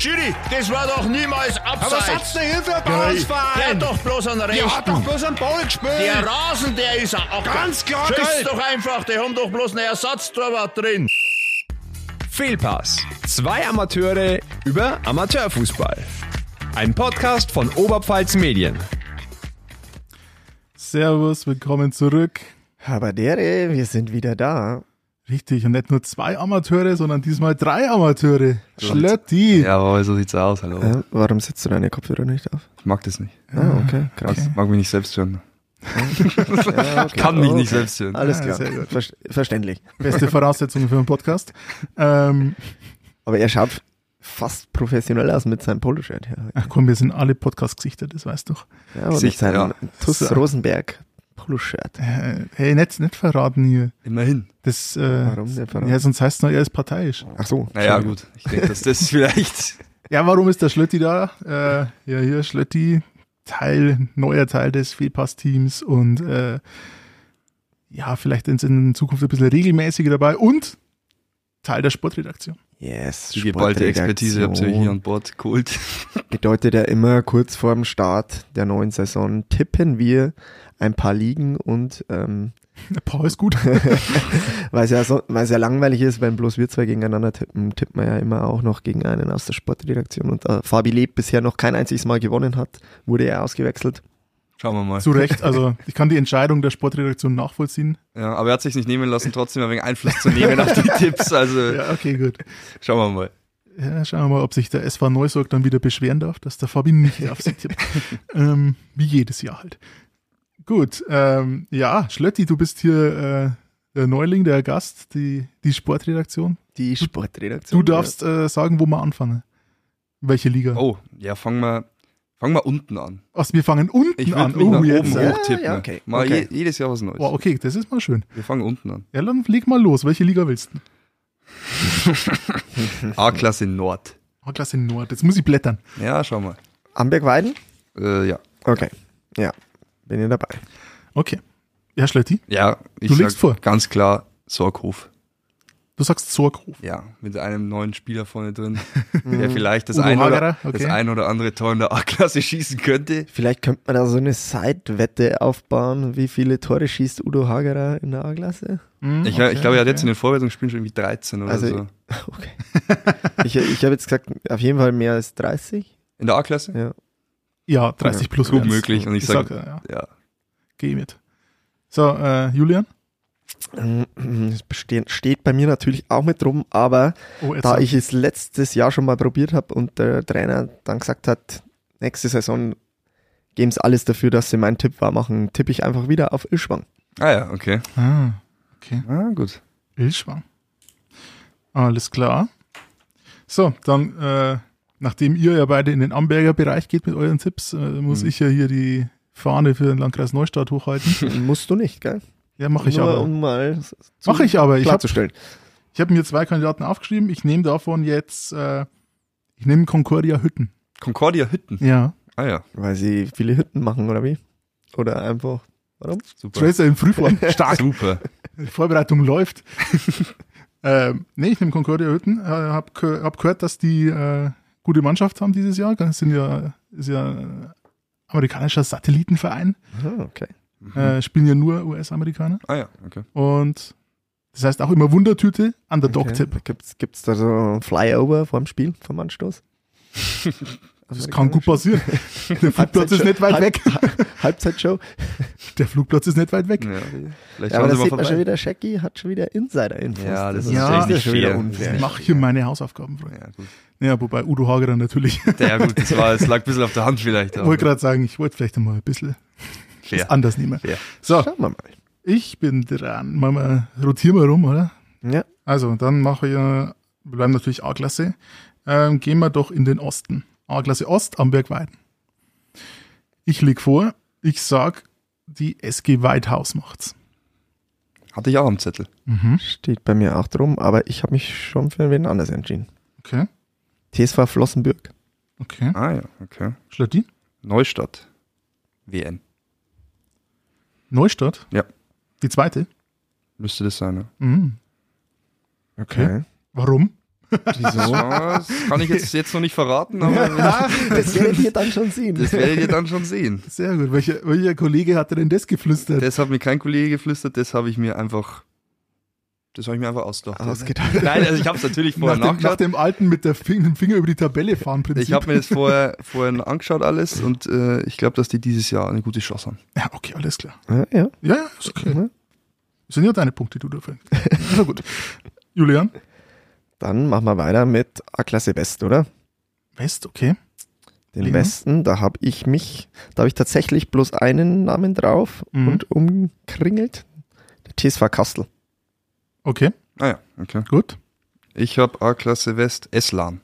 Schiri, das war doch niemals Aber abseits. was hat's denn hier für ein Bauernverein? Der hat doch bloß einen Rechten. Der hat doch bloß einen Ball gespielt. Der Rasen, der ist ein Acker. Ganz klar, Schießt gelb. doch einfach, die haben doch bloß einen Ersatztorwart drin. Fehlpass. Zwei Amateure über Amateurfußball. Ein Podcast von Oberpfalz Medien. Servus, willkommen zurück. Habadere, wir sind wieder da. Richtig, und nicht nur zwei Amateure, sondern diesmal drei Amateure. Schlötti. Jawohl, so sieht's aus, hallo. Warum setzt du deine Kopfhörer nicht auf? Ich mag das nicht. Ah, okay, krass. Mag mich nicht selbst hören. Ja, okay. Kann mich Okay. nicht selbst hören. Alles Ja, klar, sehr gut. Verständlich. Beste Voraussetzungen für einen Podcast. Aber er schaut fast professionell aus mit seinem Poloshirt. Ach komm, wir sind alle Podcast-Gesichter, das weißt du doch. Ja, und mit Gesichter, seinem ja. TuS So. Rosenberg Poloshirt. Hey, nicht verraten hier. Immerhin. Das, Warum nicht verraten? Ja, sonst heißt es noch, er ist parteiisch. Ach so. Naja, Entschuldigung. gut. Ich denke, dass das vielleicht... Ja, warum ist der Schlötti da? Ja, hier, Schlötti, neuer Teil des Fehlpass-Teams und ja, vielleicht in Zukunft ein bisschen regelmäßiger dabei und Teil der Sportredaktion. Yes, Die geballte Expertise habt ihr hier an Bord geholt. Bedeutet ja immer, kurz vor dem Start der neuen Saison tippen wir ein paar Ligen und Ein paar ist gut. weil es ja langweilig ist, wenn bloß wir zwei gegeneinander tippen, tippt man ja immer auch noch gegen einen aus der Sportredaktion. Und da Fabi Leb bisher noch kein einziges Mal gewonnen hat, wurde er ausgewechselt. Schauen wir mal. Zu Recht, also ich kann die Entscheidung der Sportredaktion nachvollziehen. Ja, aber er hat sich nicht nehmen lassen, trotzdem ein wenig Einfluss zu nehmen auf die Tipps. Also Ja, okay, gut. schauen wir mal. Ja, schauen wir mal, ob sich der SV Neusorg dann wieder beschweren darf, dass der Fabi nicht auf sie tippt. Wie jedes Jahr halt. Gut, ja, Schlötti, du bist hier der Neuling, der Gast, die Sportredaktion. Die Sportredaktion. Du darfst sagen, wo wir anfangen. Welche Liga? Oh, ja, fangen wir unten an. Ach, wir fangen unten Ich an. würde mich nach oben jetzt. Ja, hochtippen. ja, okay. Mal Okay. jedes Jahr was Neues. Oh, okay, das ist mal schön. Wir fangen unten an. Ja, dann leg mal los. Welche Liga willst du? A-Klasse Nord. Oh, Klasse Nord. Jetzt muss ich blättern. Ja, schau mal. Ambergweiden? Ja. Okay. Ja, bin ich dabei. Okay. Ja, Schlötti, Ja, ich Du legst sag vor. ganz klar Sorghof. du sagst Sorghof. Ja, mit einem neuen Spieler vorne drin, der vielleicht das Udo ein Hagerer, okay. das ein oder andere Tor in der A-Klasse schießen könnte. Vielleicht könnte man da so eine Side-Wette aufbauen. Wie viele Tore schießt Udo Hagerer in der A-Klasse? Ich glaube, er hat jetzt in den Vorbereitungsspielen schon irgendwie 13 oder Also, so. Okay. ich habe jetzt gesagt, auf jeden Fall mehr als 30. In der A-Klasse? Ja. Ja, 30 plus. Gut wären's. möglich. Und ich sag, ja, ja. geh mit. So, Julian? Es steht bei mir natürlich auch mit drum, aber Oh, jetzt da sag. ich es letztes Jahr schon mal probiert habe und der Trainer dann gesagt hat, nächste Saison geben sie alles dafür, dass sie meinen Tipp wahr machen, tippe ich einfach wieder auf Ilschwang. Ah ja, okay. Okay. Ah, gut. Ilschwang. Alles klar. So, dann, nachdem ihr ja beide in den Amberger Bereich geht mit euren Tipps, muss ich ja hier die Fahne für den Landkreis Neustadt hochhalten. Musst du nicht, gell? Ja, mache ich Nur aber. um mal Mache ich aber. Ich habe klarzustellen. mir 2 Kandidaten aufgeschrieben. Ich nehme davon jetzt, ich nehme Concordia Hütten. Concordia Hütten. Ja. Ah ja, Weil sie viele Hütten machen, oder wie? Oder einfach, warum? super. Tracer in Frühform. Stark. Super. Die Vorbereitung läuft. Nee, ich nehme Concordia Hütten. Hab gehört, dass die gute Mannschaft haben dieses Jahr. Das ist ja ein amerikanischer Satellitenverein. Ah, okay. Spielen ja nur US-Amerikaner. Ah ja, okay. Und das heißt auch immer Wundertüte, Underdog-Tipp. Gibt's da so ein Flyover vorm Spiel, vom Anstoß? Das kann gut passieren. Der Flugplatz ist nicht weit weg. Halbzeitshow. Der Flugplatz ist nicht weit weg. Ja, vielleicht Ja, aber schauen das Sie sieht mal man schon vorbei. wieder, Shaggy hat schon wieder Insider-Infos. Ja, das ist ist Ja, echt nicht schon wieder fair. unfair. Ich mache hier meine Hausaufgaben, Freunde. Ja, gut. Ja, wobei Udo Hagerer natürlich. Ja gut, es lag ein bisschen auf der Hand vielleicht. Ich aber wollte gerade sagen, ich wollte vielleicht einmal ein bisschen was fair. anders nehmen. Fair. So, Schauen wir mal. ich bin dran. Rotieren wir rum, oder? Ja. Also, dann wir bleiben natürlich A-Klasse. Gehen wir doch in den Osten. A-Klasse Ost, Ambergweiden. Ich leg vor, ich sag, die SG Weidhaus macht's. Hatte ich auch am Zettel. Steht bei mir auch drum, aber ich habe mich schon für wen anders entschieden. Okay, TSV Flossenbürg. okay. Ah ja, okay. Schlotti? Neustadt. WN. Neustadt? Ja. Die zweite? Müsste das sein, ne? Mhm. Okay. Warum? Wieso? Das kann ich jetzt noch nicht verraten, aber Das werdet ihr dann schon sehen. das werdet ihr dann schon sehen. Sehr gut. Welcher Kollege hat denn das geflüstert? Das hat mir kein Kollege geflüstert, das habe ich mir einfach ausgedacht. Ausgedacht. Nein, also ich habe es natürlich vorher nach nachgeschaut. dem alten mit dem Finger über die Tabelle fahren Prinzip. Ich habe mir das vorher angeschaut alles und ich glaube, dass die dieses Jahr eine gute Chance haben. Ja, okay, alles klar. Ja. Ja, ist okay. Mhm. Das sind ja deine Punkte, die du dafür. Na gut. Julian? Dann machen wir weiter mit A-Klasse West, oder? West, okay. Den Legen. Westen, da habe ich tatsächlich bloß einen Namen drauf und umkringelt. Der TSV Kastel. Okay, Ah ja, okay. gut. Ich habe A-Klasse West Eslan.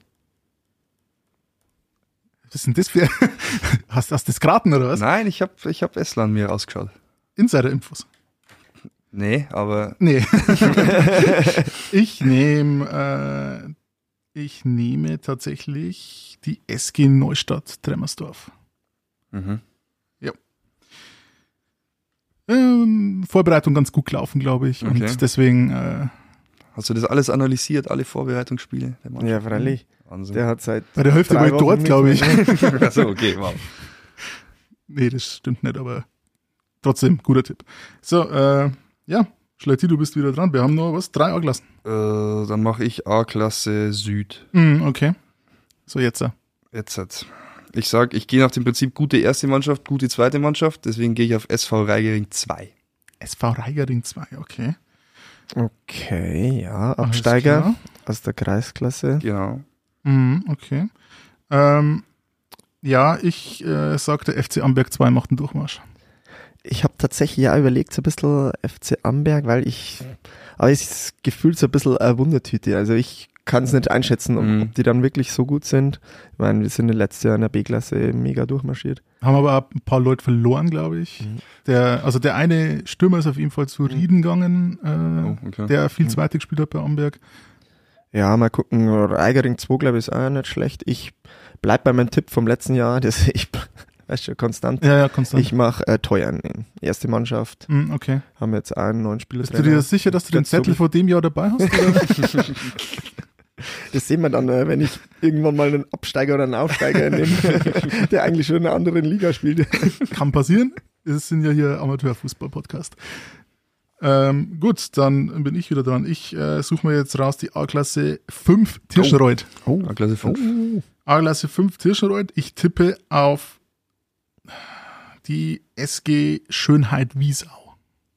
Was ist denn das für... Hast du das geraten, oder was? Nein, ich hab Eslan mir rausgeschaut. Insider-Infos. Nee, aber Nee. Ich nehme tatsächlich die SG Neustadt Tremmersdorf. Vorbereitung ganz gut gelaufen, glaube ich. Okay. Und deswegen hast du das alles analysiert, alle Vorbereitungsspiele? Der Mannschaft? Ja, freilich. Wahnsinn. Der hat seit bei der Hälfte 3 war ich Wochen dort, nicht glaube ich. mehr. Achso, okay, wow. Nee, das stimmt nicht, aber trotzdem, guter Tipp. So, ja, Schletti, du bist wieder dran. Wir haben noch 3 A-Klassen. Dann mache ich A-Klasse Süd. Okay. So, jetzt. Jetzt. Ich sag, ich gehe nach dem Prinzip gute erste Mannschaft, gute zweite Mannschaft, deswegen gehe ich auf SV Reigering 2. SV Reigering 2, okay. Okay, ja, Alles Absteiger klar. aus der Kreisklasse. Genau. Okay. Ja, ich sag, der FC Amberg 2 macht einen Durchmarsch. Ich habe tatsächlich ja überlegt, so ein bisschen FC Amberg, aber es ist gefühlt so ein bisschen eine Wundertüte. Also ich kann es nicht einschätzen, ob die dann wirklich so gut sind. Ich meine, wir sind letztes Jahr in der B-Klasse mega durchmarschiert. Haben aber auch ein paar Leute verloren, glaube ich. Der eine Stürmer ist auf jeden Fall zu Rieden gegangen, Okay. der viel Zweite gespielt hat bei Amberg. Ja, mal gucken. Reigering 2, glaube ich, ist auch nicht schlecht. Ich bleib bei meinem Tipp vom letzten Jahr. Weißt du, konstant. Ja, konstant. Ich mache Teuern. Erste Mannschaft. Okay. Haben jetzt einen neuen Spieler. Bist du dir sicher, dass du den Zettel vor dem Jahr dabei hast? Oder? Das sehen wir dann, wenn ich irgendwann mal einen Absteiger oder einen Aufsteiger nehme, der eigentlich schon in einer anderen Liga spielt. Kann passieren. Es sind ja hier Amateurfußball-Podcast. Gut, dann bin ich wieder dran. Ich suche mir jetzt raus die A-Klasse 5 Tirschenreuth. A-Klasse 5. A-Klasse 5 Tirschenreuth. Ich tippe auf die SG Schönheit Wiesau.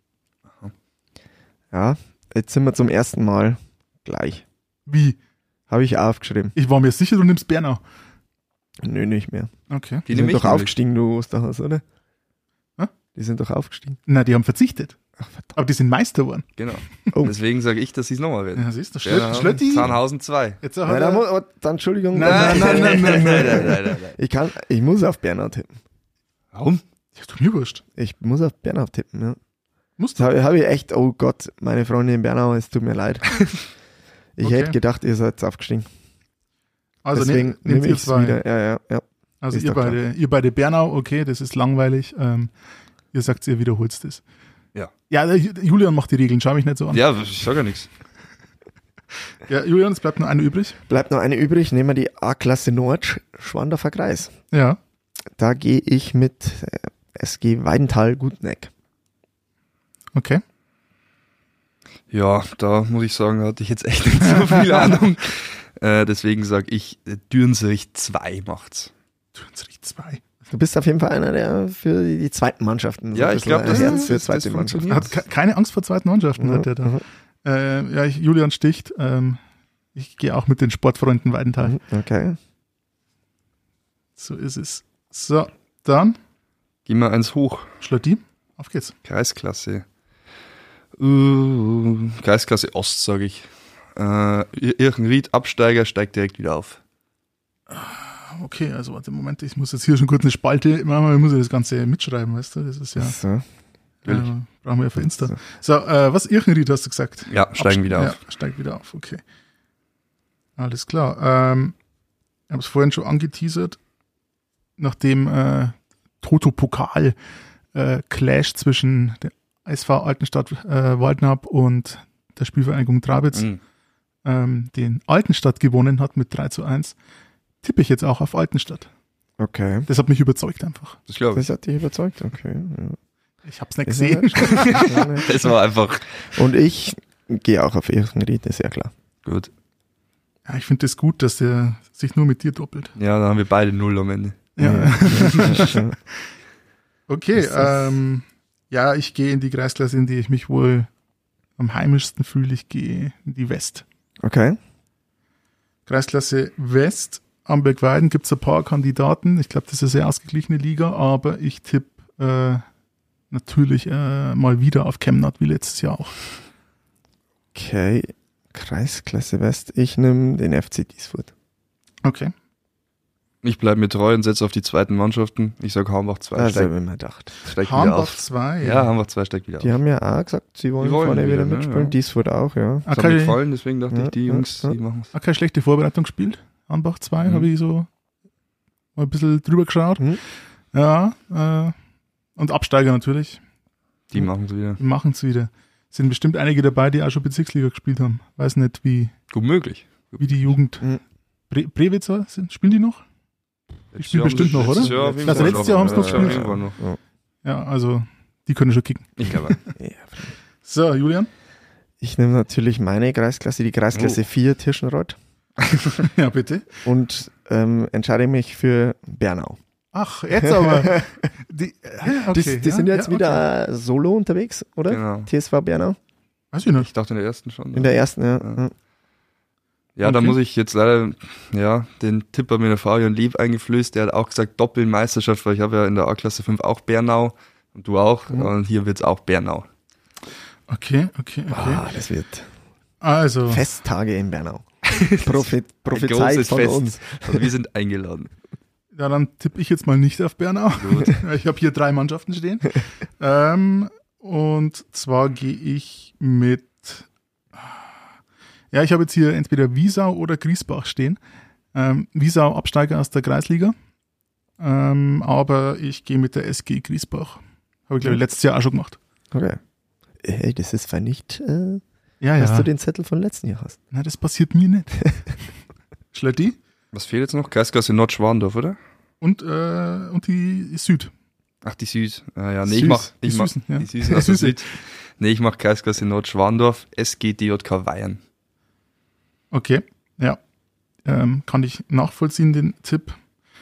Ja, jetzt sind wir zum ersten Mal gleich. Wie? Habe ich auch aufgeschrieben. Ich war mir sicher, du nimmst Bernau. Nö, nicht mehr. Okay. Die sind doch aufgestiegen, du Osterhaus, oder? Hä? Die sind doch aufgestiegen. Na, die haben verzichtet. Ach, verdammt. Aber die sind Meister geworden. Genau. Oh. Deswegen sage ich, dass sie es nochmal werden. Ja, siehst du, Genau. Schlötti. Zahnhausen 2. Jetzt Ja, hat dann, Entschuldigung. Nein. Ich muss auf Bernau tippen. Warum? Ja, tut mir wurscht. Ich muss auf Bernau tippen, ja. Musst Das du. habe ich echt, oh Gott, meine Freunde in Bernau, es tut mir leid. Ich Okay. hätte gedacht, ihr seid aufgestiegen. Also Deswegen nehmt nehme ihr ich es zwei. wieder. Ja. Also Ist ihr doch beide Bernau, okay, das ist langweilig. Ihr sagt, ihr wiederholt das. Ja. Ja, der Julian macht die Regeln, schau mich nicht so an. Ja, ich sage ja nichts. Ja, Julian, es bleibt nur eine übrig. Bleibt noch eine übrig, nehmen wir die A-Klasse Nord, Schwandorfer Kreis. Ja. Da gehe ich mit SG Weidenthal-Gutneck. Okay. Ja, da muss ich sagen, hatte ich jetzt echt nicht so viel Ahnung. Deswegen sage ich, Dürnsrich 2 macht's. Dürnsrich 2. Du bist auf jeden Fall einer, der für die zweiten Mannschaften Ja, ein ich glaube, das, bisschen Herz das, für das zweite Mannschaften. funktioniert. Hat keine Angst vor zweiten Mannschaften, hat der da. Ja, Julian sticht. Ich gehe auch mit den Sportfreunden Weidenthal. Okay. So ist es. So, dann Gehen wir eins hoch. Schlotti. Auf geht's. Kreisklasse. Kreisklasse Ost, sage ich. Irchenried, Absteiger, steigt direkt wieder auf. Okay, also warte, Moment, ich muss jetzt hier schon kurz eine Spalte machen, ich muss ja das Ganze mitschreiben, weißt du? Das ist ja, So. brauchen wir ja für Insta. So, was Irchenried hast du gesagt? Ja, steigen wieder auf. Ja, steigt wieder auf, okay. Alles klar. Ich habe es vorhin schon angeteasert, nachdem Toto-Pokal Clash zwischen der SV Altenstadt Waldnab und der Spielvereinigung Trabitz den Altenstadt gewonnen hat mit 3:1, tippe ich jetzt auch auf Altenstadt. Okay. Das hat mich überzeugt einfach. Das glaube ich. Das hat dich überzeugt, okay. Ja. Ich habe es nicht Ist gesehen. ja- Das war einfach Und ich gehe auch auf Ehrenried, ist ja klar. gut. Ja, ich finde es das gut, dass der sich nur mit dir doppelt. Ja, dann haben wir beide 0 am Ende. Ja. Ja. Okay, Ist das- ja, ich gehe in die Kreisklasse, in die ich mich wohl am heimischsten fühle. Ich gehe in die West. Okay. Kreisklasse West, Amberg-Weiden, gibt es ein paar Kandidaten. Ich glaube, das ist eine sehr ausgeglichene Liga, aber ich tippe natürlich mal wieder auf Chemnat, wie letztes Jahr auch. Okay. Kreisklasse West. Ich nehme den FC Diesfurt. Okay. Ich bleibe mir treu und setze auf die zweiten Mannschaften. Ich sage Hambach 2 Das habe steigt ich mir gedacht. wieder Hambach auf. 2. Ja, Hambach 2 steigt wieder Die auf. haben ja auch gesagt, sie wollen, Die wollen vorne wieder wieder, ne? mitspielen. Ja. Diesfurt auch, ja. Das hat mir Okay. gefallen, deswegen dachte Ja, ich, die ja, Jungs, ja. die machen es. Keine schlechte Vorbereitung gespielt. Hambach 2 Mhm. habe ich so mal ein bisschen drüber geschaut. Mhm. Ja, und Absteiger natürlich. Die machen es wieder. Die machen es wieder. Sind bestimmt einige dabei, die auch schon Bezirksliga gespielt haben. Weiß nicht, wie Gut möglich. die Jugend. Mhm. Brewitzer, spielen die noch? Die spielen bestimmt noch, oder? Letztes Jahr auf jeden Also Fall letztes Jahr haben sie noch Ja, auf gespielt. jeden Fall noch. Ja, also die können schon kicken. Ich glaube. Ja. So, Julian? Ich nehme natürlich meine Kreisklasse, die Kreisklasse Oh. 4 Tirschenreuth Ja, bitte. und entscheide mich für Bernau. Ach, jetzt aber. Die, okay, Die sind jetzt okay. wieder solo unterwegs, oder? Genau. TSV Bernau. Weiß ich nicht. Ich dachte in der ersten schon. In der ersten, ja. Ja. Ja, da Okay. muss ich jetzt leider, ja, den Tipp hat mir der Fabian Lieb eingeflößt. Der hat auch gesagt, Doppelmeisterschaft, weil ich habe ja in der A-Klasse 5 auch Bernau und du auch. Mhm. Und hier wird's auch Bernau. Okay. Ah, das wird Also, Festtage in Bernau. Ein Prophezeit großes von Fest. uns. Also wir sind eingeladen. ja, dann tippe ich jetzt mal nicht auf Bernau. Gut. Ich habe hier 3 Mannschaften stehen. Und zwar gehe ich mit. Ja, ich habe jetzt hier entweder Wiesau oder Griesbach stehen. Wiesau Absteiger aus der Kreisliga. Aber ich gehe mit der SG Griesbach. Habe ich, glaube ich, letztes Jahr auch schon gemacht. Okay. Hey, das ist nicht, Ja, dass du den Zettel von letzten Jahr hast. Na, das passiert mir nicht. Schletti Was fehlt jetzt noch? Kreisklasse Nordschwandorf, oder? und die Süd. Ach, die Süß. Ja, nee, Süß. ich mach Die Süßen, ja. die Süßen aus der Süße. Süd. Nee, ich mach Kreisklasse Nordschwandorf, SG DJK Weyern. Okay, ja. Kann ich nachvollziehen, den Tipp.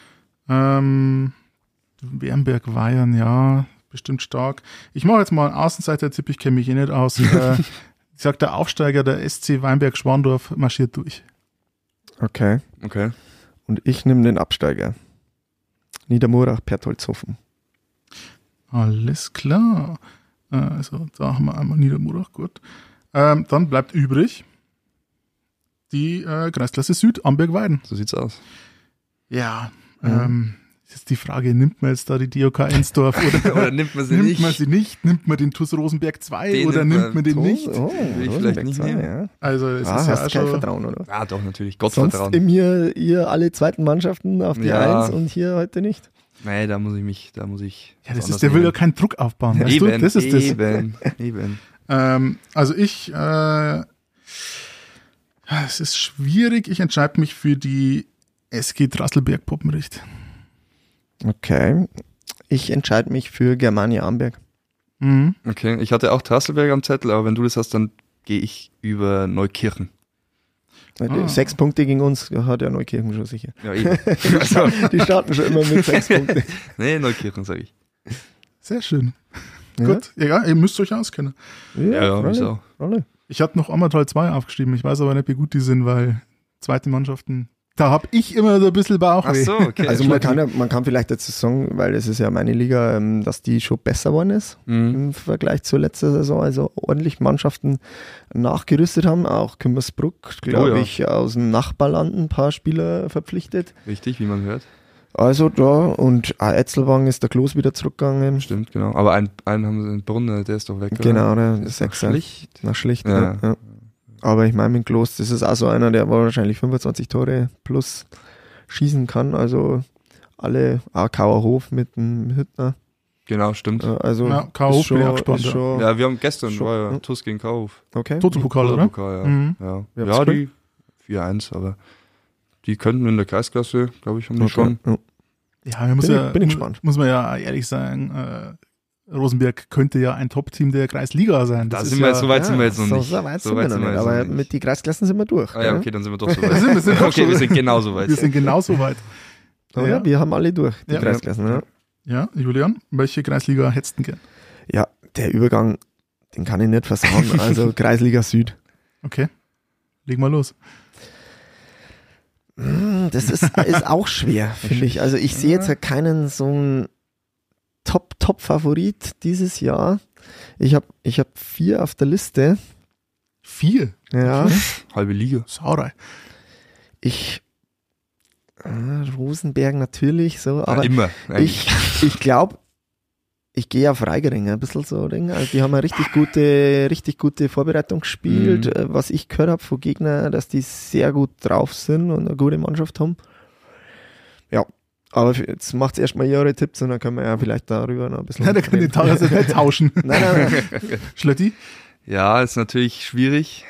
Wernberg-Weyern, ja, bestimmt stark. Ich mache jetzt mal einen Außenseiter-Tipp, ich kenne mich eh nicht aus. Ich sag, der Aufsteiger, der SC Weinberg-Schwandorf, marschiert durch. Okay. Okay. Und ich nehme den Absteiger. Niedermurach-Pertoldshofen. Alles klar. Also, da haben wir einmal Niedermurach, gut. Dann bleibt übrig die Kreisklasse Süd, Amberg-Weiden. So sieht's aus. Ja, ist die Frage, nimmt man jetzt da die DOK Ensdorf oder Oder nimmt man sie nimmt nicht? man sie nicht? Nimmt man den TuS Rosenberg 2 Den oder nimmt nimmt man den nicht? Oh, Will ich Rosenberg vielleicht nicht 2, nehmen. ja. Also es Ah, ist ja hast auch kein schon... Vertrauen, oder? Ja, doch, natürlich. Sonst Gottvertrauen. ihr alle zweiten Mannschaften auf die Ja. 1 und hier heute nicht. Nee, da muss ich. Ja, was das anderes ist, der will ja nehmen. keinen Druck aufbauen, weißt du? Eben, Das ist das. eben. Also es ist schwierig, ich entscheide mich für die SG Drasselberg-Poppenricht. Okay. Ich entscheide mich für Germania Amberg. Mhm. Okay, ich hatte auch Trasselberg am Zettel, aber wenn du das hast, dann gehe ich über Neukirchen. 6 Punkte gegen uns hat ja Neukirchen schon sicher. Ja, eben. Also, Die starten schon immer mit 6 Punkten. nee, Neukirchen, sage ich. Sehr schön. Ja. Gut, ja, ihr müsst euch auskennen. Ja, Rolle, ich auch. Rolle. Ich hatte noch Ammertal 2 aufgeschrieben, ich weiß aber nicht, wie gut die sind, weil zweite Mannschaften, da habe ich immer so ein bisschen Bauchweh. Ach so, okay. Also man kann vielleicht dazu sagen, weil es ist ja meine Liga, dass die schon besser geworden ist im Vergleich zur letzten Saison. Also ordentlich Mannschaften nachgerüstet haben. Auch Kümmersbruck, glaube Oh ja. ich, aus dem Nachbarland ein paar Spieler verpflichtet. Richtig, wie man hört. Also da und Etzelwang ist der Klos wieder zurückgegangen. Stimmt, genau. Aber einen haben sie in Brunn, der ist doch weg, oder? Genau, der Der ist Sechser. schlicht. Nach Schlicht. Ja. Ja. Aber ich meine, mit Klos, das ist auch so einer, der wahrscheinlich 25 Tore plus schießen kann. Also alle Kauerhof mit dem Hüttner. Genau, stimmt. Also Ja, K.O. ist bin ich auch gespannt, ist ja. schon, Ja, wir haben gestern, Schon, war ja ja. TuS gegen Kauf. okay. Toto-Pokal, oder? Pokal, ja. Mhm. Ja, Wer ja hat's die 4-1, aber die könnten in der Kreisklasse, glaube ich, haben die schon. Ja. Ja, man muss Bin ich gespannt. Muss man ja ehrlich sagen, Rosenberg könnte ja ein Top-Team der Kreisliga sein. Da Das sind ist wir ja, jetzt, so weit sind wir jetzt noch nicht. So weit So sind wir weit noch sind wir nicht. jetzt Aber noch nicht. mit den Kreisklassen sind wir durch. Ah ja, gell? okay, dann sind wir doch so weit. wir sind doch Okay, wir schon- sind genauso weit. wir sind genauso weit. Oder? Ja. Wir haben alle durch, die Ja. Kreisklassen. Ja. Ja, Julian, welche Kreisliga hättest du denn gern? Ja, der Übergang, den kann ich nicht versauen. Also Kreisliga Süd. Okay, leg mal los. Das ist auch schwer, finde ich. Also ich sehe jetzt ja keinen so einen Top-Favorit dieses Jahr. Ich hab 4 auf der Liste. 4? Ja, Halbe Liga. Sauerei. Rosenberg natürlich so, aber immer. eigentlich. ich glaube, ich gehe auf Reigering ein bisschen so. Also die haben eine richtig gute Vorbereitung gespielt. Was ich gehört habe von Gegnern, dass die sehr gut drauf sind und eine gute Mannschaft haben. Ja, aber jetzt macht es erstmal eure Tipps und dann können wir ja vielleicht darüber noch ein bisschen Ja, der kann den Tag nicht tauschen. Nein. Schletti, Ja, ist natürlich schwierig.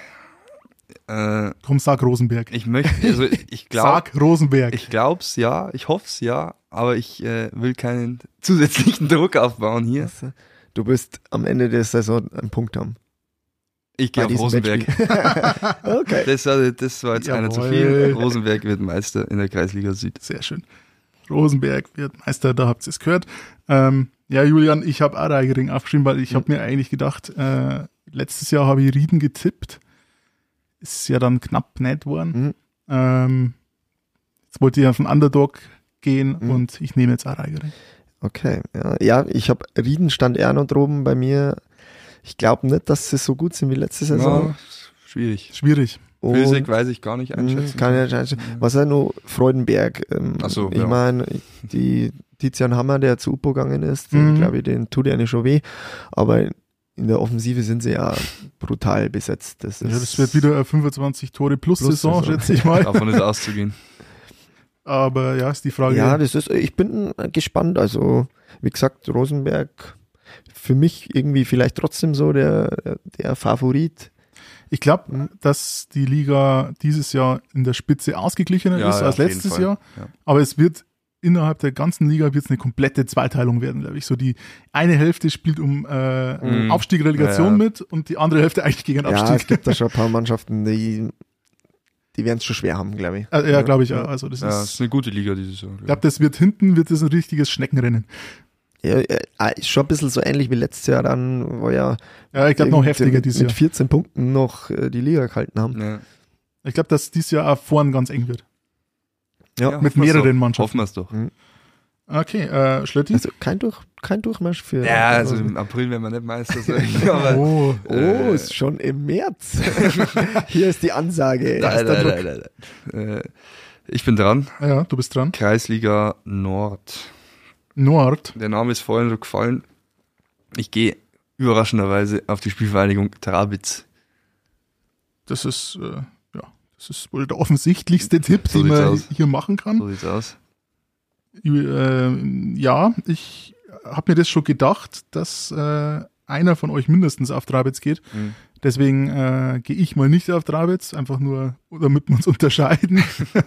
komm, sag Rosenberg. Ich möchte, also ich glaube, Sag Rosenberg. ich glaub's ja, ich hoff's ja, aber ich will keinen zusätzlichen Druck aufbauen hier. Du bist am Ende der Saison einen Punkt haben. Ich gehe Bei auf diesem Rosenberg. Okay. Das war jetzt einer zu viel. Jawohl. Rosenberg wird Meister in der Kreisliga Süd. Sehr schön. Rosenberg wird Meister, da habt ihr es gehört. Ja, Julian, ich habe auch Reigering aufgeschrieben, weil ich habe mir eigentlich gedacht, letztes Jahr habe ich Rieden getippt. Ist ja dann knapp nicht worden. Jetzt wollte ich auf den Underdog gehen und ich nehme jetzt auch Reigering. Okay, ja, ich habe Rieden stand eher noch droben bei mir. Ich glaube nicht, dass sie so gut sind wie letzte Saison. Ja, schwierig. Schwierig. Physik weiß ich gar nicht einschätzen. Kann ich nicht einschätzen. Was ist noch Freudenberg? Ach so, ich ja. meine, die Tizian Hammer, der zu UPO gegangen ist, Mhm. glaube ich, den tut ja nicht schon weh. Aber in der Offensive sind sie ja brutal besetzt. Das Ja, das wird wieder eine 25 Tore plus Saison, Saison. schätze ich mal. Davon ist auszugehen. Aber ja, ist die Frage. Ja, ich bin gespannt. Also, wie gesagt, Rosenberg für mich irgendwie vielleicht trotzdem so der Favorit. Ich glaube, dass die Liga dieses Jahr in der Spitze ausgeglichener Ja, ist ja, als auf jeden letztes Fall. Jahr. Ja. Aber es wird innerhalb der ganzen Liga wird's eine komplette Zweiteilung werden, glaube ich. So die eine Hälfte spielt um Aufstieg, Relegation Ja, ja. mit und die andere Hälfte eigentlich gegen den Ja, es Abstieg. gibt da schon ein paar Mannschaften, die werden es schon schwer haben, glaube ich. Ja, glaube ich auch. Also das Ja, es ist, ist eine gute Liga dieses Jahr. ich glaube, das wird ein richtiges Schneckenrennen. Ja, ist schon ein bisschen so ähnlich wie letztes Jahr dann, wo ja Ja, ich glaube noch irgendwie heftiger dieses mit Jahr. 14 Punkten noch die Liga gehalten haben. Ja. Ich glaube, dass dieses Jahr auch vorn ganz eng wird. Ja, mit hoffen wir's mehreren doch. Mannschaften. Hoffen wir es doch. Okay, Schlötti. Also kein Durchmarsch für. Ja, also im April werden wir nicht Meister sein. Aber Oh, ist schon im März. Hier ist die Ansage. nein. Ich bin dran. ja, du bist dran. Kreisliga Nord. Nord. Der Name ist vorhin schon gefallen. Ich gehe überraschenderweise auf die Spielvereinigung Trabitz. Das ist, das ist wohl der offensichtlichste Tipp, So den sieht's man aus. hier machen kann. So sieht's aus. Ja, ich habe mir das schon gedacht, dass einer von euch mindestens auf Trabitz geht. Mhm. Deswegen gehe ich mal nicht auf Trabitz, einfach nur, damit wir uns unterscheiden.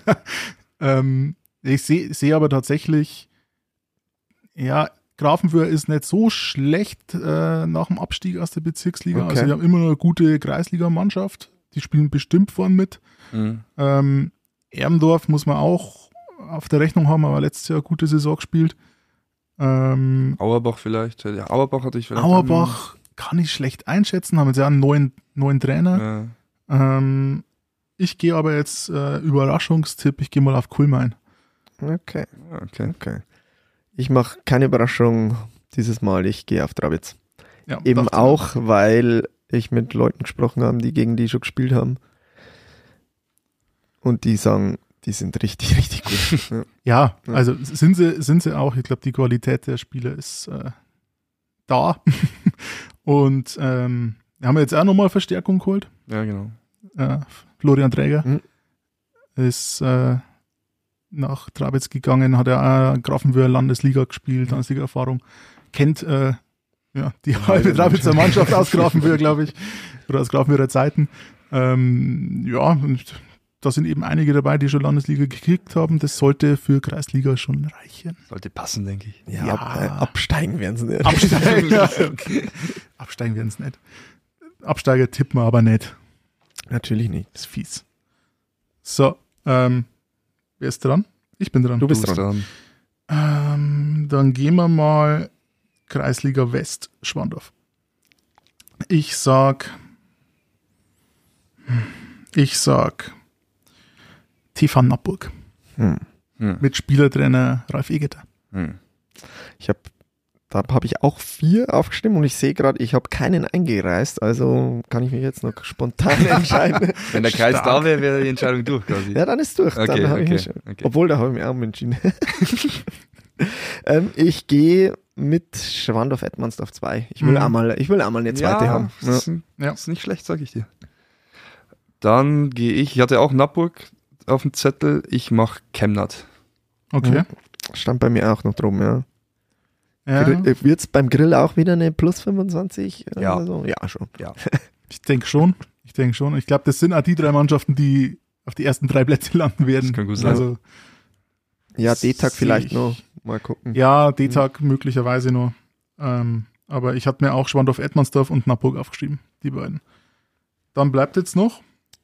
Ich sehe aber tatsächlich, ja, Grafenwöhr ist nicht so schlecht nach dem Abstieg aus der Bezirksliga. Okay. Also die haben immer noch eine gute Kreisligamannschaft. Die spielen bestimmt vorn mit. Mhm. Ermdorf muss man auch auf der Rechnung haben, aber letztes Jahr eine gute Saison gespielt. Auerbach vielleicht. Ja, Auerbach hatte ich vielleicht. Auerbach kann ich schlecht einschätzen, haben jetzt ja einen neuen Trainer. Ja. Ich gehe aber jetzt Überraschungstipp, ich gehe mal auf Kulmain. Okay. Okay. Ich mache keine Überraschung dieses Mal. Ich gehe auf Trabitz. Ja, Eben dachte- auch, weil ich mit Leuten gesprochen habe, die gegen die schon gespielt haben. Und die sagen, die sind richtig, richtig gut. Ja. Ja, also sind sie auch. Ich glaube, die Qualität der Spieler ist da. Und haben wir jetzt auch nochmal Verstärkung geholt. Ja, genau. Florian Träger Mhm. ist nach Trabitz gegangen, hat er auch Grafenwöhr Landesliga gespielt, Landesliga-Erfahrung. kennt die halbe Trapitzer Mannschaft aus Grafenwöhr, glaube ich, oder aus Grafenwöhrer Zeiten. Und da sind eben einige dabei, die schon Landesliga gekriegt haben. Das sollte für Kreisliga schon reichen. Sollte passen, denke ich. Ja, absteigen werden sie nicht. Absteigen, ja, okay. Absteigen werden es nicht. Absteiger tippen wir aber nicht. Natürlich nicht. Das ist fies. So, wer ist dran? Ich bin dran. Du bist dran. Dann gehen wir mal Kreisliga West, Schwandorf. Ich sag TV Nappburg. Mit Spielertrainer Ralf Egeter. Da habe ich auch 4 aufgeschrieben und ich sehe gerade, ich habe keinen eingereist, also kann ich mich jetzt noch spontan entscheiden. Wenn der Kreis da wäre, wäre die Entscheidung durch quasi. Ja, dann ist durch. Okay, Dann habe ich mich, obwohl, da habe ich mich auch entschieden. Ich gehe mit Schwandorf-Edmannsdorf 2. Ich will auch mal eine zweite haben. Das ist nicht schlecht, sag ich dir. Dann gehe ich hatte auch Nappburg auf dem Zettel, ich mache Chemnat. Okay. Stand bei mir auch noch drum, ja. Ja. Wird es beim Grill auch wieder eine plus 25? Ja. Oder so? Ja, schon. Ja. Ich denke schon. Ich glaube, das sind auch die 3 Mannschaften, die auf die ersten 3 Plätze landen werden. Das kann gut sein. Also, Ja, D-Tag vielleicht sehe ich. noch. Mal gucken. ja, D-Tag möglicherweise nur. Aber ich hatte mir auch Schwandorf-Edmannsdorf und Nappburg aufgeschrieben, die beiden. Dann bleibt jetzt noch,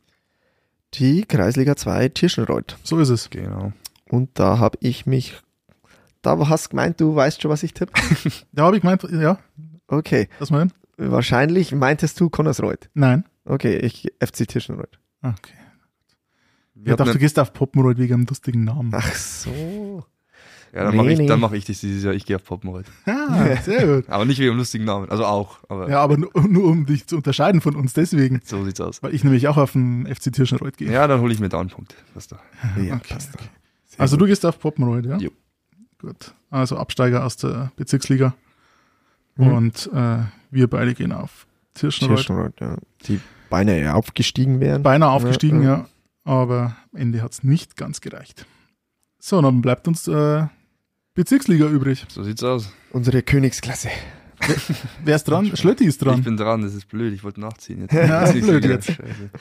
Die Kreisliga 2 Tirschenreuth. so ist es. Genau. Und da habe ich mich. Da hast du gemeint, du weißt schon, was ich tippe. Da habe ich gemeint, ja, Okay. was meinen? Wahrscheinlich meintest du Connersreuth. Nein. Okay, ich FC Tirschenreuth. Okay. Ich dachte, du gehst auf Poppenreuth wegen einem lustigen Namen. Ach so. Ja, dann Nee. mache ich das dieses Jahr. Ich gehe auf Poppenreuth. Ah, sehr gut. Aber nicht wegen dem lustigen Namen. Also auch. Aber Ja, aber nur um dich zu unterscheiden von uns, deswegen. so sieht's aus. Weil ich nämlich auch auf den FC Tirschenreuth gehe. Ja, dann hole ich mir da einen Punkt. Was da? Ja, Okay, passt. okay. Also du gehst auf Poppenreuth, ja? Jo. Gut. Also Absteiger aus der Bezirksliga. Mhm. Und wir beide gehen auf Tirschenreuth. Tirschenreuth, ja. Die beinahe aufgestiegen wären. Beinahe aufgestiegen, ja. Aber am Ende hat es nicht ganz gereicht. So, dann bleibt uns Bezirksliga übrig. So sieht's aus. Unsere Königsklasse. Wer ist dran? Schlötti ist Ich dran. bin dran, das ist blöd. Ich wollte nachziehen. Jetzt. Ja, Das ist blöd wieder jetzt. Scheiße.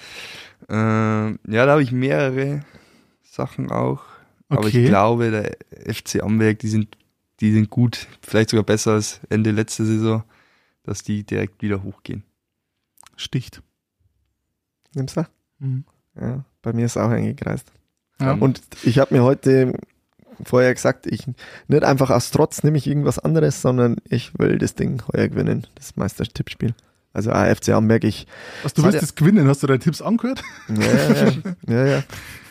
Ja, da habe ich mehrere Sachen auch. Aber Okay. ich glaube, der FC Amberg, die sind gut, vielleicht sogar besser als Ende letzte Saison, dass die direkt wieder hochgehen. Sticht. Nimmst du? Mhm. Ja, bei mir ist auch eingekreist. Ja. Und ich habe mir heute vorher gesagt, ich nicht einfach aus Trotz nehme ich irgendwas anderes, sondern ich will das Ding heuer gewinnen, das Meistertippspiel. Also AFC Amberg, Was, du willst das gewinnen? Hast du deine Tipps angehört? ja.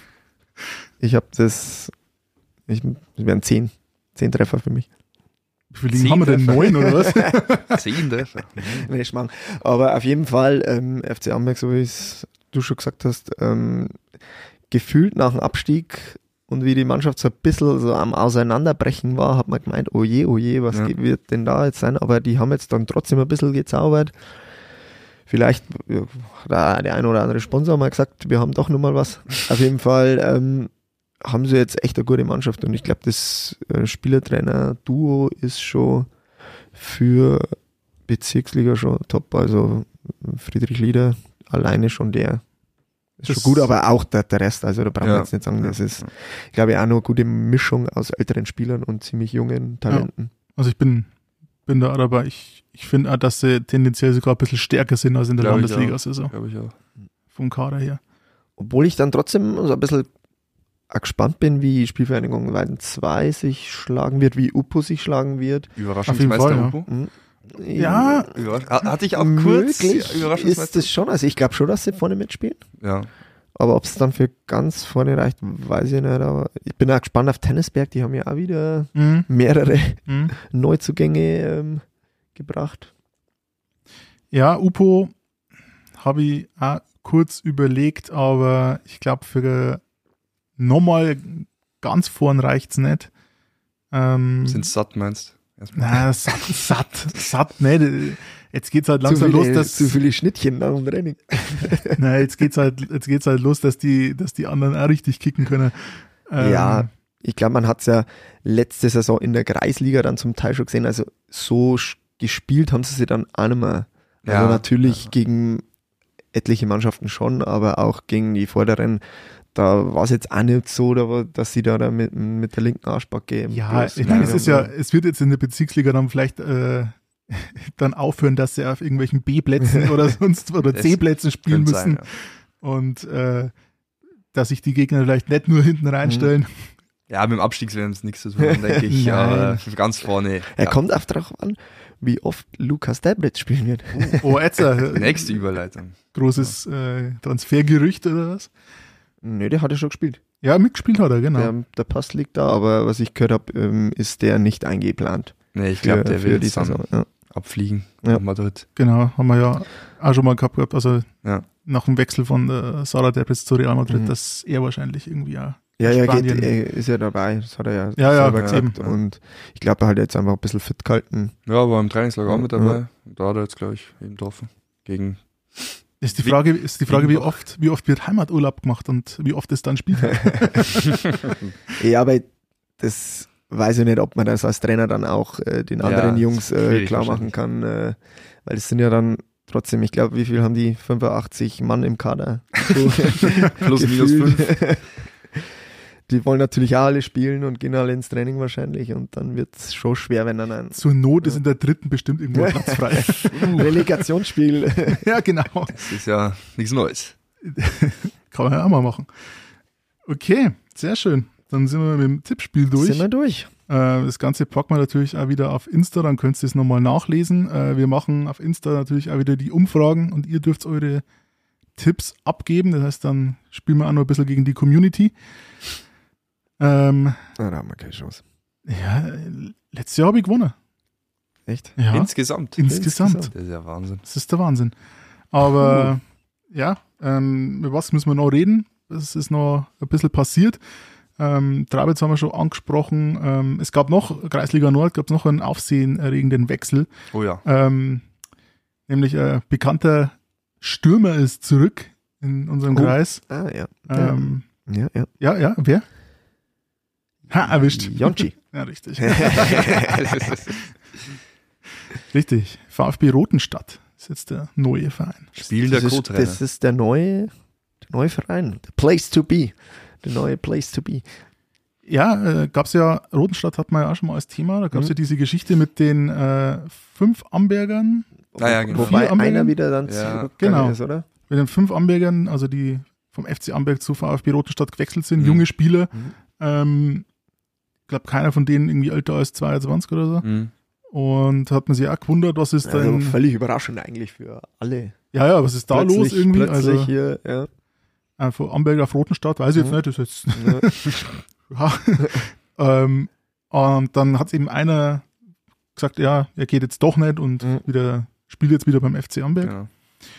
Ich habe das, es wären 10 Treffer für mich. Wie viele Ligen haben wir denn? 9 oder was? 10 Treffer. Nee, Schmarrn. Aber auf jeden Fall, FC Amberg, so wie es du schon gesagt hast, gefühlt nach dem Abstieg und wie die Mannschaft so ein bisschen so am Auseinanderbrechen war, hat man gemeint, oh je, was wird denn da jetzt sein? Aber die haben jetzt dann trotzdem ein bisschen gezaubert. Vielleicht hat der ein oder andere Sponsor mal gesagt, wir haben doch noch mal was. Auf jeden Fall haben sie jetzt echt eine gute Mannschaft und ich glaube, das Spielertrainer-Duo ist schon für Bezirksliga schon top. Also Friedrich Lieder alleine schon der ist Das- schon gut, aber auch der Rest, also da brauchen wir Ja. jetzt nicht sagen, das ist, glaube ich, auch noch eine gute Mischung aus älteren Spielern und ziemlich jungen Talenten. Also ich bin da dabei. Ich finde auch, dass sie tendenziell sogar ein bisschen stärker sind als in der Glaub ich Landesliga-Saison. Glaube ich auch. Vom Kader her. Obwohl ich dann trotzdem so ein bisschen auch gespannt bin, wie Spielvereinigung Weiden 2 sich schlagen wird, wie Upo sich schlagen wird. Überraschungsmeister Auf jeden Fall, Upo. Ja, Hatte ich auch kurz möglich Überraschungsmeister. ist es schon. Also ich glaube schon, dass sie vorne mitspielen. Ja. Aber ob es dann für ganz vorne reicht, weiß ich nicht. Aber ich bin auch gespannt auf Tennisberg. Die haben ja auch wieder mehrere Neuzugänge gebracht. Ja, Upo habe ich auch kurz überlegt, aber ich glaube, für nochmal ganz vorn reicht es nicht. Sind satt, meinst du? Na, satt nicht. Jetzt geht's halt langsam los, dass zu viele Schnittchen nach dem Training. na, jetzt geht's halt los, dass die anderen auch richtig kicken können. Ja, ich glaube, man hat es ja letzte Saison in der Kreisliga dann zum Teil schon gesehen, also so gespielt haben sie sich dann auch nicht mehr. Also natürlich gegen etliche Mannschaften schon, aber auch gegen die Vorderen, da war es jetzt auch nicht so, dass sie da mit der linken Arschbacke. Ja, ich meine, es wird jetzt in der Bezirksliga dann vielleicht dann aufhören, dass sie auf irgendwelchen B-Plätzen oder C-Plätzen spielen müssen. Sein, ja. Und dass sich die Gegner vielleicht nicht nur hinten reinstellen. Ja, mit dem Abstieg werden es nichts zu tun, denke ich. Aber ganz vorne. Er kommt auch darauf an, wie oft Lukas Debritz spielen wird. Oh, jetzt Nächste Überleitung. großes Transfergerücht oder was? Nö, der hat ja schon gespielt. Ja, mitgespielt hat er, genau. Der Pass liegt da, aber was ich gehört habe, ist der nicht eingeplant. Nee, ich glaube, der will die jetzt dann Saison. abfliegen Ja. nach Madrid. Genau, haben wir ja auch schon mal gehabt, also Ja. nach dem Wechsel von Sara Debritz zu Real Madrid, dass er wahrscheinlich irgendwie auch Ja, Spanien. ist ja dabei, das hat er ja Ja, selber ja, gesagt. ja. Und ich glaube, er hat jetzt einfach ein bisschen fit gehalten. Ja, aber im Trainingslager auch mit dabei. Ja. Und da hat er jetzt, glaube ich, eben getroffen. Gegen. Ist die Frage, wie oft wird Heimaturlaub gemacht und wie oft es dann spielt. Ja, aber das weiß ich nicht, ob man das als Trainer dann auch den anderen Jungs schwierig klar machen kann, weil es sind ja dann trotzdem, ich glaube, wie viel haben die? 85 Mann im Kader. So Plus minus gefühlt. 5. Die wollen natürlich auch alle spielen und gehen alle ins Training wahrscheinlich und dann wird es schon schwer, wenn dann ein Zur Not ist in der dritten bestimmt irgendwo ein Platz frei. Relegationsspiel. Ja, genau. Das ist ja nichts Neues. Kann man ja auch mal machen. Okay, sehr schön. Dann sind wir mit dem Tippspiel durch. Sind wir durch. Das Ganze packen wir natürlich auch wieder auf Insta, dann könnt ihr es nochmal nachlesen. Wir machen auf Insta natürlich auch wieder die Umfragen und ihr dürft eure Tipps abgeben. Das heißt, dann spielen wir auch noch ein bisschen gegen die Community. Da haben wir keine Chance. Ja, letztes Jahr habe ich gewonnen. Echt? Ja, Insgesamt. insgesamt. Das ist ja Wahnsinn. Das ist der Wahnsinn. Aber ja, über was müssen wir noch reden? Es ist noch ein bisschen passiert. Trabitz haben wir schon angesprochen. Es gab noch, Kreisliga Nord, gab es noch einen aufsehenerregenden Wechsel. Oh ja. Nämlich ein bekannter Stürmer ist zurück in unserem Kreis. Ah, ja. Ja, Ja. wer? Ha, erwischt. Jonchi. Ja, richtig. Richtig. VfB Rotenstadt ist jetzt der neue Verein. Spiel der Co-Trainer. Das ist der neue Verein. The place to be. Der neue place to be. Ja, gab's ja, Rotenstadt hat man ja auch schon mal als Thema, da gab's ja diese Geschichte mit den 5 Ambergern. Ja, genau. Wobei 4 Ambergern? einer wieder dann Ja, zurückgegangen genau. ist, oder? Mit den 5 Ambergern, also die vom FC Amberg zu VfB Rotenstadt gewechselt sind, junge Spieler. Ich glaube, keiner von denen irgendwie älter als 22 oder so. Mhm. Und hat man sich auch gewundert, was ist Also denn... völlig überraschend eigentlich für alle. Ja, was ist da los irgendwie? Plötzlich Also hier, ja. von Amberg auf Rotenstadt, weiß ich jetzt nicht, das ist jetzt... Ja. Und dann hat eben einer gesagt, ja, er geht jetzt doch nicht und spielt jetzt wieder beim FC Amberg. Genau.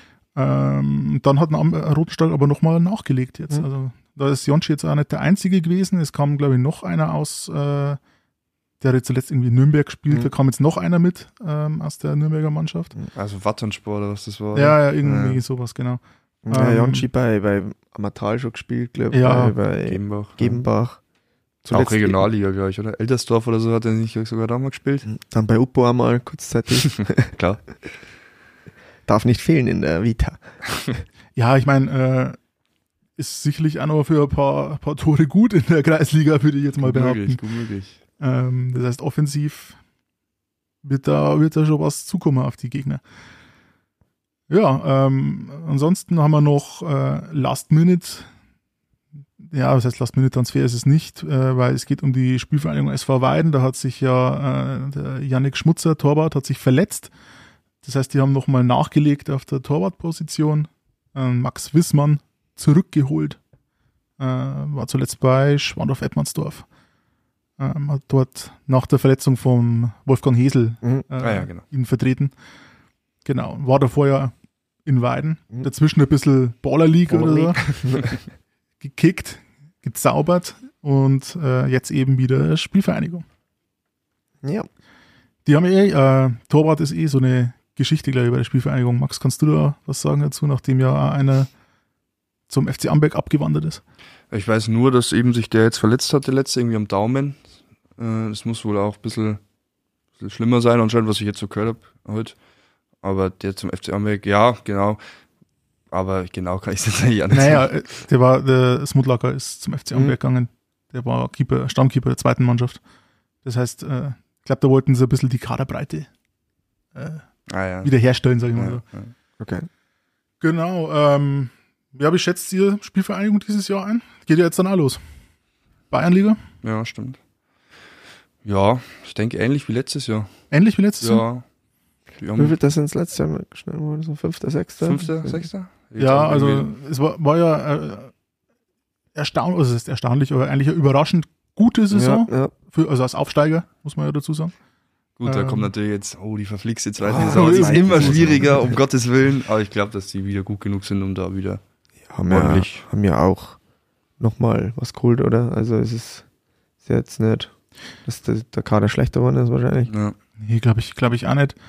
Dann hat ein Rotenstadt aber nochmal nachgelegt jetzt. Also da ist Jonchi jetzt auch nicht der Einzige gewesen. Es kam, glaube ich, noch einer aus, der hat jetzt zuletzt irgendwie in Nürnberg gespielt. Da kam jetzt noch einer mit aus der Nürnberger Mannschaft. Also Watternsport oder was das war. Ja, irgendwie sowas, genau. Ja, Jonchi bei Ammertal schon gespielt, glaube ich. Ja. Bei Gebenbach. Gebenbach. Auch Zuletzt Regionalliga, glaube ich, oder? Eltersdorf oder so hat er nicht sogar da mal gespielt. Dann bei Uppo einmal kurzzeitig. Klar. Darf nicht fehlen in der Vita. Ja, ich meine, ist sicherlich auch noch für ein paar Tore gut in der Kreisliga, würde ich jetzt mal behaupten. Gut möglich. Das heißt, offensiv wird da schon was zukommen auf die Gegner. Ja, ansonsten haben wir noch Last Minute. Ja, das heißt Last-Minute-Transfer ist es nicht, weil es geht um die Spielvereinigung SV Weiden. Da hat sich ja der Yannick Schmutzer, Torwart, hat sich verletzt. Das heißt, die haben nochmal nachgelegt auf der Torwartposition. Max Wissmann zurückgeholt. War zuletzt bei Schwandorf-Edmandsdorf. Hat dort nach der Verletzung vom Wolfgang Hesel genau. ihn vertreten. Genau, war davor ja in Weiden. Dazwischen ein bisschen Baller League oder so. Gekickt, gezaubert und jetzt eben wieder Spielvereinigung. Ja. Die haben Torwart ist so eine Geschichte, glaube ich, bei der Spielvereinigung. Max, kannst du da was sagen dazu, nachdem ja einer zum FC Amberg abgewandert ist? Ich weiß nur, dass eben sich der jetzt verletzt hat, der letzte, irgendwie am Daumen. Das muss wohl auch ein bisschen schlimmer sein, anscheinend, was ich jetzt so gehört habe heute. Aber der zum FC Amberg, ja, genau. Aber genau kann ich es jetzt eigentlich auch nicht sagen. Naja, der Smutlaker ist zum FC Amberg gegangen. Der war Stammkeeper der zweiten Mannschaft. Das heißt, ich glaube, da wollten sie ein bisschen die Kaderbreite wiederherstellen, sag ich mal so. Ja. Okay. Genau. Wie schätzt ihr Spielvereinigung dieses Jahr ein? Geht ja jetzt dann auch los. Bayernliga? Ja, stimmt. Ja, ich denke ähnlich wie letztes Jahr. Ähnlich wie letztes Jahr? Ja. Wie viel das ins letzte Jahr schnell war? So 5., 6.? 5., 6.? Ja, also es war ja erstaunlich, also es ist erstaunlich, aber eigentlich eine überraschend gute Saison. Ja. Also als Aufsteiger, muss man ja dazu sagen. Gut, da kommt natürlich jetzt, die verflixte zweite Ah, Saison. Das ist zweite immer Saison. schwieriger, um Gottes Willen. Aber ich glaube, dass die wieder gut genug sind, um da wieder Haben ordentlich. ja auch nochmal was geholt, oder? Also es ist jetzt nicht, dass der Kader schlechter geworden ist wahrscheinlich. Ja. Nee, glaube ich auch nicht.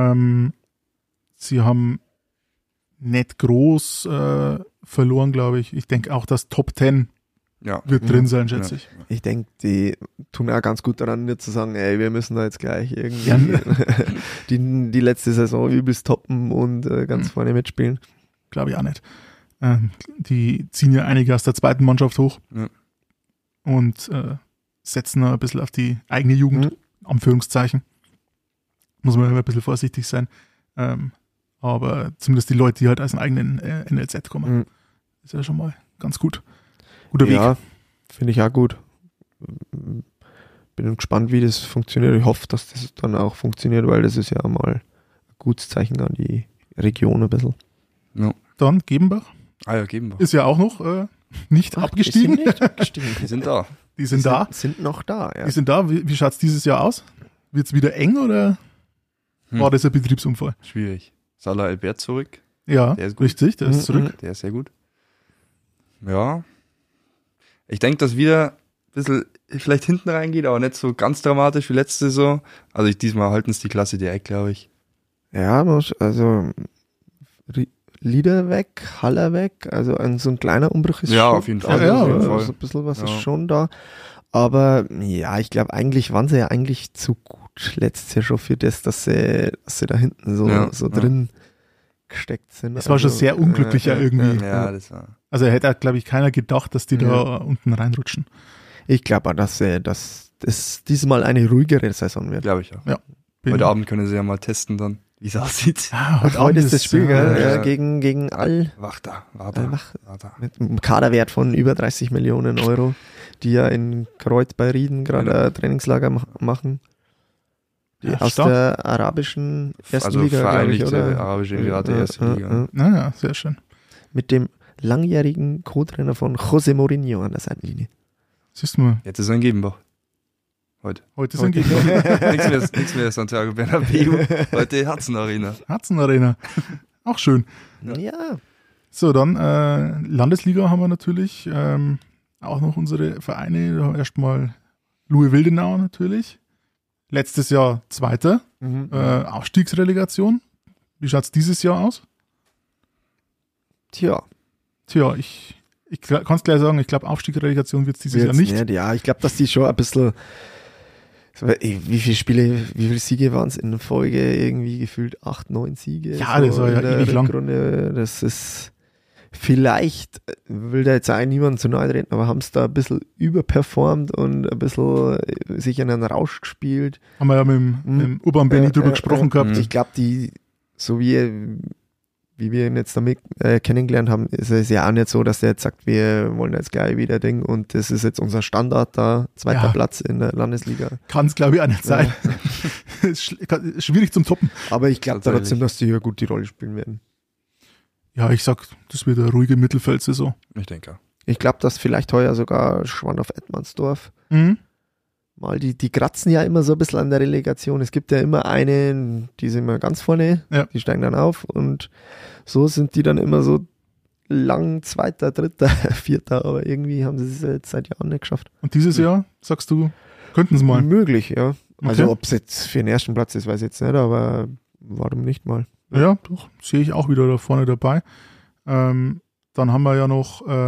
Sie haben nicht groß verloren, glaube ich. Ich denke auch, dass Top 10 Ja. wird drin sein, schätze ich. Ich denke, die tun auch ganz gut daran, nicht zu sagen, ey, wir müssen da jetzt gleich irgendwie Ja. die letzte Saison übelst toppen und ganz vorne mitspielen. Glaube ich auch nicht. Die ziehen ja einige aus der zweiten Mannschaft hoch Ja. und setzen ein bisschen auf die eigene Jugend, Anführungszeichen. Muss man immer ein bisschen vorsichtig sein. Aber zumindest die Leute, die halt aus dem eigenen NLZ kommen, ist ja schon mal ganz gut. Guter Weg. Ja, finde ich auch gut. Bin gespannt, wie das funktioniert. Ich hoffe, dass das dann auch funktioniert, weil das ist ja mal ein gutes Zeichen an die Region ein bisschen. Ja. Dann Gebenbach. Ja, geben wir. Ist ja auch noch nicht abgestiegen. Die sind nicht abgestiegen. Die sind da. Die sind da. Sind noch da, ja. Die sind da. Wie schaut es dieses Jahr aus? Wird es wieder eng oder war das ein Betriebsunfall? Schwierig. Salah Albert zurück. Ja, Der ist gut. richtig, der ist zurück. Der ist sehr gut. Ja. Ich denke, dass wieder ein bisschen vielleicht hinten reingeht, aber nicht so ganz dramatisch wie letzte Saison. Also diesmal halten es die Klasse direkt, glaube ich. Ja, also Lieder weg, Haller weg, also so ein kleiner Umbruch ist Ja, schon auf jeden Fall. Ja, auf jeden so Fall. ein bisschen was ist Ja. schon da. Aber ja, ich glaube, eigentlich waren sie ja eigentlich zu gut letztes Jahr schon für das, dass sie da hinten so Ja. drin gesteckt sind. Es war schon sehr unglücklich ja irgendwie. Ja, das war. Also hätte, glaube ich, keiner gedacht, dass die da unten reinrutschen. Ich glaube auch, dass das diesmal eine ruhigere Saison wird. Glaube ich auch. Bin- Heute Abend können sie ja mal testen dann, wie es aussieht. Ah, heute Heute Abend ist das Spiel, gell? ja. Gegen All Wachta. mit einem Kaderwert von über 30 Millionen Euro, die ja in Kreuth bei Rieden gerade ein Trainingslager machen. Die Ja, aus stark. der arabischen ersten Also Liga, glaube ich, Vereinigte oder? Arabische Emirate, erste Liga. Naja, sehr schön. Mit dem langjährigen Co-Trainer von José Mourinho an der Seitenlinie. Siehst du mal, Jetzt ist er in Gebenbach. heute sind Gegner. Nichts mehr Santiago Bernabeu. Heute Hudson Arena. Hudson Arena. Auch schön. Ja. So, dann Landesliga haben wir natürlich auch noch unsere Vereine. Da haben wir erstmal Louis Wildenau natürlich. Letztes Jahr Zweiter. Aufstiegsrelegation. Wie schaut es dieses Jahr aus? Tja, Tja, ich kann es gleich sagen, ich glaube, Aufstiegsrelegation wird es dieses Jahr nicht. Ja, ich glaube, dass die schon ein bisschen. Wie viele Siege waren es in Folge? Irgendwie gefühlt 8, 9 Siege. Ja, das war ja in der ewig lang. Rückrunde. Das ist vielleicht, will da jetzt auch niemand zu nahe treten, aber haben es da ein bisschen überperformt und ein bisschen sich in einen Rausch gespielt. Haben wir ja mit dem Urban Benny drüber gesprochen gehabt. Ich glaube, so wie wir ihn jetzt damit kennengelernt haben, ist es ja auch nicht so, dass der jetzt sagt, wir wollen jetzt gleich wieder Ding und das ist jetzt unser Standard da, zweiter Ja. Platz in der Landesliga. Kann es, glaube ich, auch nicht sein. Ist schwierig zum Toppen. Aber ich glaube Tatsächlich. trotzdem, dass die hier gut die Rolle spielen werden. Ja, ich sag, das wird eine ruhige Mittelfeldsaison. Ich denke auch. Ich glaube, dass vielleicht heuer sogar Schwandorf-Edmandsdorf mal, die kratzen ja immer so ein bisschen an der Relegation. Es gibt ja immer einen, die sind immer ganz vorne, Ja. die steigen dann auf und so sind die dann immer so lang Zweiter, Dritter, Vierter, aber irgendwie haben sie es jetzt seit Jahren nicht geschafft. Und dieses Jahr, sagst du, könnten sie mal. Möglich, ja. Also Okay. ob es jetzt für den ersten Platz ist, weiß ich jetzt nicht, aber warum nicht mal? Ja, doch, sehe ich auch wieder da vorne dabei. Dann haben wir ja noch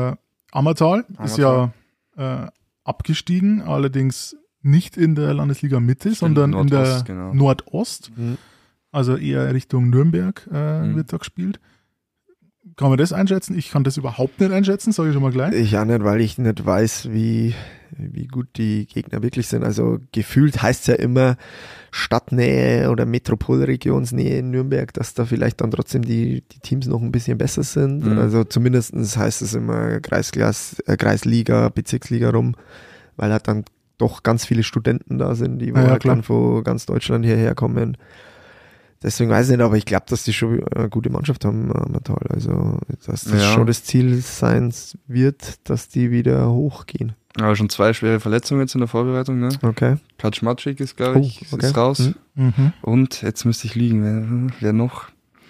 Ammertal ist ja abgestiegen, allerdings nicht in der Landesliga Mitte, sondern in der Nordost, genau. Nordost. Also eher Richtung Nürnberg wird da gespielt. Kann man das einschätzen? Ich kann das überhaupt nicht einschätzen, sage ich schon mal gleich. Ich auch nicht, weil ich nicht weiß, wie gut die Gegner wirklich sind. Also gefühlt heißt es ja immer Stadtnähe oder Metropolregionsnähe in Nürnberg, dass da vielleicht dann trotzdem die Teams noch ein bisschen besser sind. Also zumindest heißt es immer Kreisliga, Bezirksliga rum, weil halt dann doch ganz viele Studenten da sind, die halt dann von ganz Deutschland hierher kommen. Deswegen weiß ich nicht, aber ich glaube, dass die schon eine gute Mannschaft haben, Ammertal. Also, dass das schon das Ziel sein wird, dass die wieder hochgehen. Aber schon 2 schwere Verletzungen jetzt in der Vorbereitung, ne? Okay. Kaczmarczyk ist, glaube ich, ist raus. Und jetzt müsste ich liegen. Wer noch?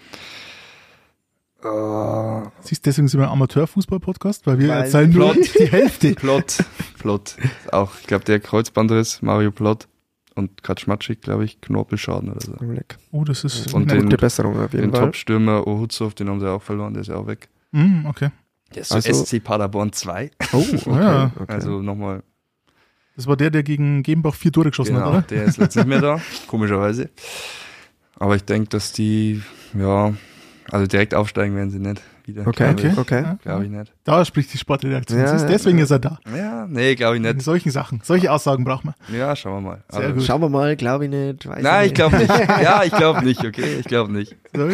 Siehst du, deswegen sind wir ein Amateurfußball-Podcast, weil wir erzählen nur die Hälfte. Plott. Auch, ich glaube, der Kreuzbandriss, Mario Plott. Und Kaczmarczyk, glaube ich, Knorpelschaden oder so. Oh, das ist und eine gute Besserung auf jeden den Fall. Top-Stürmer Ohuzov, den haben sie auch verloren, der ist ja auch weg. Okay. Der ist also, SC Paderborn 2. Oh, okay. Ja. Also nochmal. Das war der gegen Gebenbach 4 Tore geschossen hat, oder? Der ist jetzt nicht mehr da, komischerweise. Aber ich denke, dass die, also direkt aufsteigen werden sie nicht wieder. Okay. Glaube ich nicht. Da spricht die Sportredaktion. Ja, deswegen ist er da. Ja, nee, glaube ich In nicht. solchen Sachen, solche Aussagen braucht man. Ja, schauen wir mal. Sehr gut. Schauen wir mal, glaube ich nicht. Nein, ich glaube nicht. Ja, ich glaube nicht, okay? Ich glaube nicht.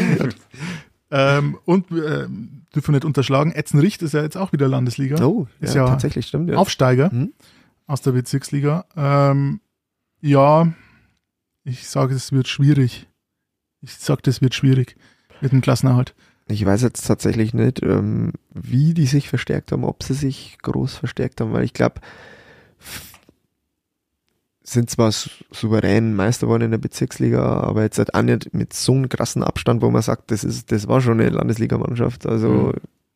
Und dürfen nicht unterschlagen, Etzenricht ist ja jetzt auch wieder Landesliga. Oh, ist ja tatsächlich, stimmt. Ja. Aufsteiger aus der Bezirksliga. Ich sage, es wird schwierig. Mit dem Klassenerhalt. Ich weiß jetzt tatsächlich nicht, wie die sich verstärkt haben, ob sie sich groß verstärkt haben, weil ich glaube, sind zwar souverän Meister geworden in der Bezirksliga, aber jetzt halt auch nicht mit so einem krassen Abstand, wo man sagt, das war schon eine Landesligamannschaft. Also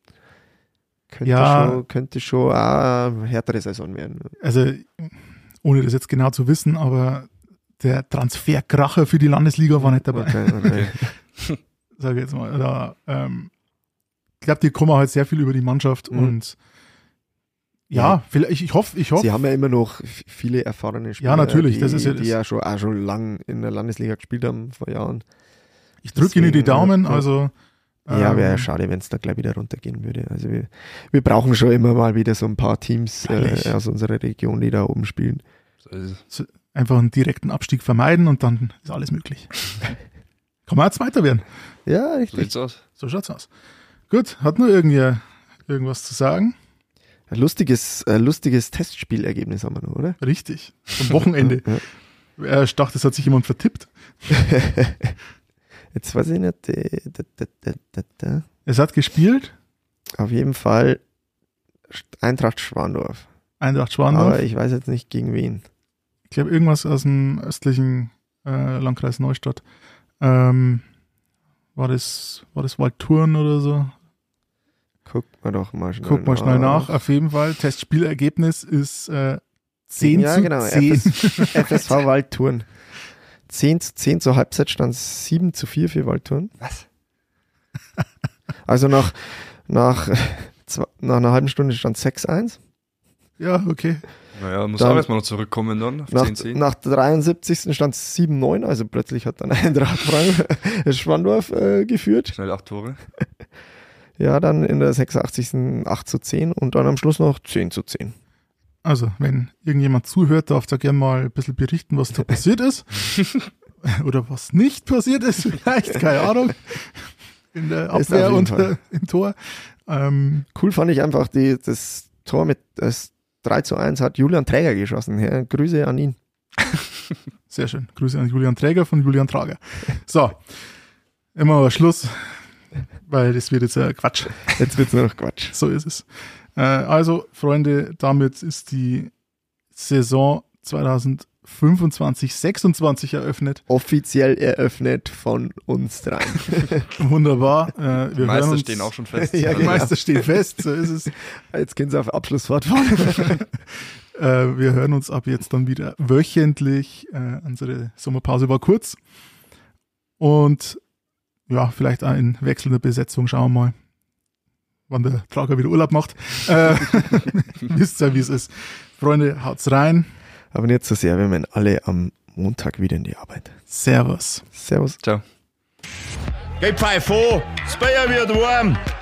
könnte schon auch eine härtere Saison werden. Also, ohne das jetzt genau zu wissen, aber der Transferkracher für die Landesliga war nicht dabei. Okay. Sage ich jetzt mal. Ich glaube, die kommen halt sehr viel über die Mannschaft und vielleicht, ich hoffe. Sie haben ja immer noch viele erfahrene Spieler, ja, natürlich, die, das ist ja die ja schon lang in der Landesliga gespielt haben vor Jahren. Ich drücke Ihnen die Daumen, also. Ja, wäre schade, wenn es da gleich wieder runtergehen würde. Also wir brauchen schon immer mal wieder so ein paar Teams aus unserer Region, die da oben spielen. So ist es. Einfach einen direkten Abstieg vermeiden und dann ist alles möglich. Kann man auch Zweiter werden. Ja, So richtig. sieht's aus. So schaut's aus. Gut, hat nur irgendwas zu sagen? Ein lustiges Testspielergebnis haben wir noch, oder? Richtig. Am Wochenende. Ich dachte, es hat sich jemand vertippt. Jetzt weiß ich nicht. Es hat gespielt. Auf jeden Fall Eintracht Schwandorf. Eintracht Schwandorf. Aber ich weiß jetzt nicht gegen wen. Ich glaube, irgendwas aus dem östlichen Landkreis Neustadt. War das Waldthurn oder so? Guckt mal doch mal schnell Guck mal schnell nach. Auf jeden Fall. Testspielergebnis ist 10 ja, zu genau, 10. FSV Waldthurn. 10 zur Halbzeit stand 7:4 für Waldthurn. Was? Also nach einer halben Stunde stand 6:1. Ja, okay. Naja, muss Dann- auch erstmal noch zurückkommen dann. Auf Nach 10-10. der 73. stand 7:9, also plötzlich hat dann Eintracht Schwandorf geführt. Schnell 8 Tore. Ja, dann in der 86. 8:10 und dann am Schluss noch 10:10. Also, wenn irgendjemand zuhört, darf da gerne mal ein bisschen berichten, was da passiert ist. Oder was nicht passiert ist, vielleicht, keine Ahnung. In der Ist Abwehr auf jeden und Fall. im Tor. Cool fand ich einfach das Tor mit das 3:1 hat Julian Träger geschossen. Ja, Grüße an ihn. Sehr schön. Grüße an Julian Träger von Julian Trager. So, immer aber Schluss, weil das wird jetzt Quatsch. Jetzt wird's nur noch Quatsch. So ist es. Also, Freunde, damit ist die Saison 2025/26 eröffnet. Offiziell eröffnet von uns dreien. Wunderbar. Wir Die hören Meister uns. stehen auch schon fest. Ja, Die genau. Meister stehen fest, so ist es. Jetzt können sie auf Abschlussfahrt fahren. Wir hören uns ab jetzt dann wieder wöchentlich. Unsere Sommerpause war kurz. Und ja, vielleicht auch in wechselnder Besetzung. Schauen wir mal, wann der Trager wieder Urlaub macht. Wisst ihr, wie es ist. Freunde, haut's rein. Aber nicht so sehr, wir müssen alle am Montag wieder in die Arbeit. Servus. Servus. Ciao. Gib Pfeif vor, das Bier wird warm.